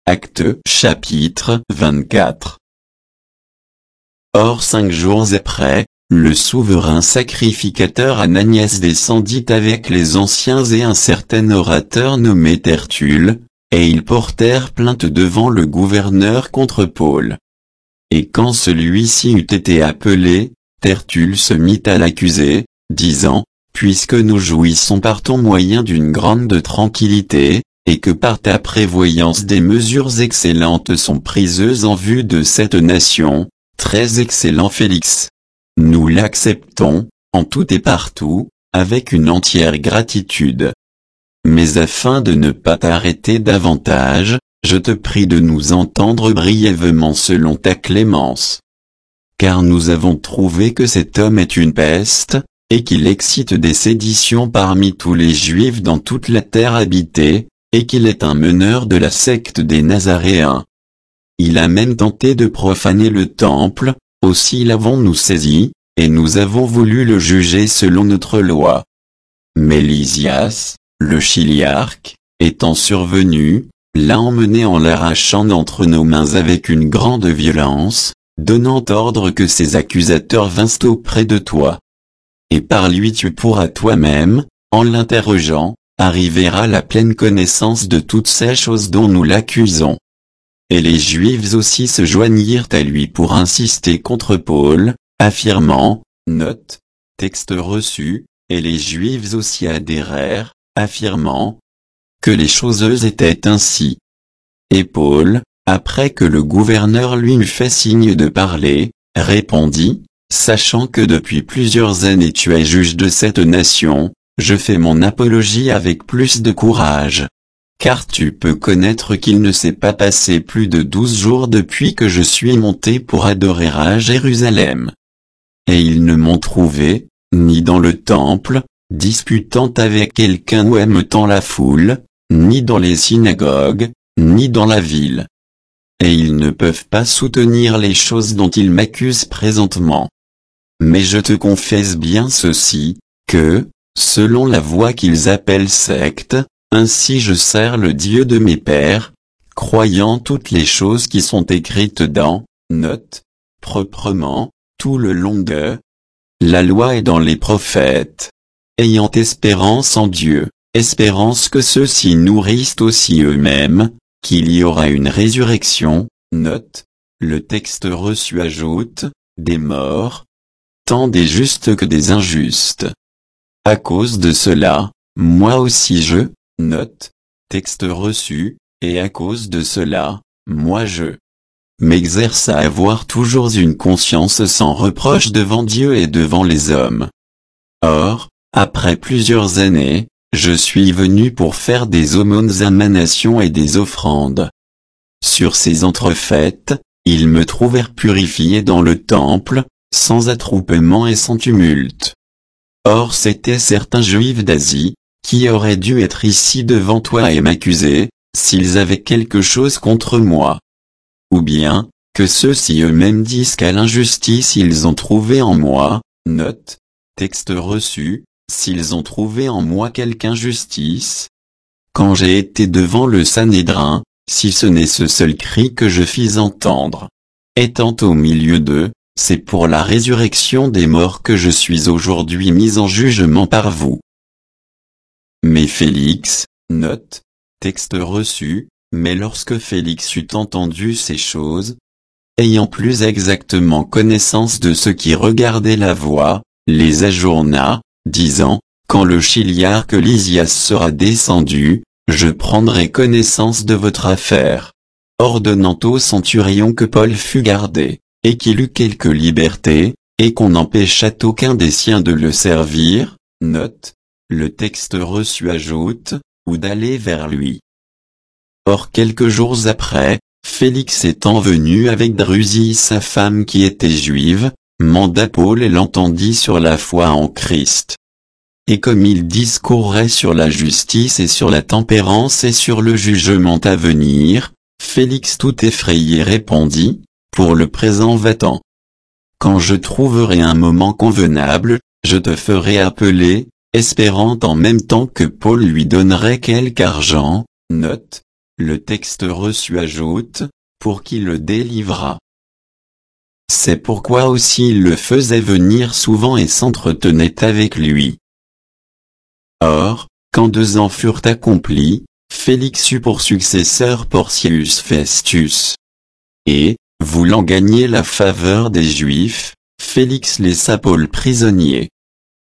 Actes chapitre 24. Or 5 jours après, le souverain sacrificateur Ananias descendit avec les anciens et un certain orateur nommé Tertulle, et ils portèrent plainte devant le gouverneur contre Paul. Et quand celui-ci eut été appelé, Tertulle se mit à l'accuser, disant, « Puisque nous jouissons par ton moyen d'une grande tranquillité, et que par ta prévoyance des mesures excellentes sont prises en vue de cette nation, très excellent Félix. Nous l'acceptons, en tout et partout, avec une entière gratitude. Mais afin de ne pas t'arrêter davantage, je te prie de nous entendre brièvement selon ta clémence. Car nous avons trouvé que cet homme est une peste, et qu'il excite des séditions parmi tous les Juifs dans toute la terre habitée, et qu'il est un meneur de la secte des Nazaréens. Il a même tenté de profaner le temple, aussi l'avons-nous saisi, et nous avons voulu le juger selon notre loi. Mais Lysias, le chiliarque, étant survenu, l'a emmené en l'arrachant d'entre nos mains avec une grande violence, donnant ordre que ses accusateurs vinssent auprès de toi. Et par lui tu pourras toi-même, en l'interrogeant, arriver à la pleine connaissance de toutes ces choses dont nous l'accusons. Et les Juifs aussi se joignirent à lui pour insister contre Paul, affirmant, note, texte reçu, et les Juifs aussi adhérèrent, affirmant que les choses étaient ainsi. Et Paul, après que le gouverneur lui eut fait signe de parler, répondit, sachant que depuis plusieurs années tu es juge de cette nation, je fais mon apologie avec plus de courage. Car tu peux connaître qu'il ne s'est pas passé plus de 12 jours depuis que je suis monté pour adorer à Jérusalem. Et ils ne m'ont trouvé, ni dans le temple, disputant avec quelqu'un ou aimant la foule, ni dans les synagogues, ni dans la ville. Et ils ne peuvent pas soutenir les choses dont ils m'accusent présentement. Mais je te confesse bien ceci, que, selon la voie qu'ils appellent secte, ainsi je sers le Dieu de mes pères, croyant toutes les choses qui sont écrites dans, note, proprement, tout le long de la loi et dans les prophètes, ayant espérance en Dieu, espérance que ceux-ci nourrissent aussi eux-mêmes, qu'il y aura une résurrection, note, le texte reçu ajoute, des morts, tant des justes que des injustes. À cause de cela, moi aussi je, note, texte reçu, et à cause de cela, moi je m'exerce à avoir toujours une conscience sans reproche devant Dieu et devant les hommes. Or, après plusieurs années, je suis venu pour faire des aumônes à ma nation et des offrandes. Sur ces entrefaites, ils me trouvèrent purifié dans le temple, sans attroupement et sans tumulte. Or c'étaient certains Juifs d'Asie, qui auraient dû être ici devant toi et m'accuser, s'ils avaient quelque chose contre moi. Ou bien, que ceux-ci eux-mêmes disent qu'à l'injustice ils ont trouvé en moi, note, texte reçu, s'ils ont trouvé en moi quelque injustice. Quand j'ai été devant le Sanhédrin, si ce n'est ce seul cri que je fis entendre, étant au milieu d'eux, c'est pour la résurrection des morts que je suis aujourd'hui mis en jugement par vous. Mais Félix, note, texte reçu, mais lorsque Félix eut entendu ces choses, ayant plus exactement connaissance de ce qui regardait la voie, les ajourna, disant, quand le chiliarque Lysias sera descendu, je prendrai connaissance de votre affaire. Ordonnant au centurion que Paul fût gardé, et qu'il eût quelque liberté, et qu'on n'empêchât aucun des siens de le servir, note, le texte reçu ajoute, ou d'aller vers lui. Or quelques jours après, Félix étant venu avec Drusille sa femme qui était juive, manda Paul et l'entendit sur la foi en Christ. Et comme il discourait sur la justice et sur la tempérance et sur le jugement à venir, Félix tout effrayé répondit, pour le présent va-t'en. Quand je trouverai un moment convenable, je te ferai appeler, espérant en même temps que Paul lui donnerait quelque argent, note, Le texte reçu ajoute, pour qui le délivra. C'est pourquoi aussi il le faisait venir souvent et s'entretenait avec lui. Or, quand 2 ans furent accomplis, Félix eut pour successeur Porcius Festus. Et, voulant gagner la faveur des Juifs, Félix laissa Paul prisonnier.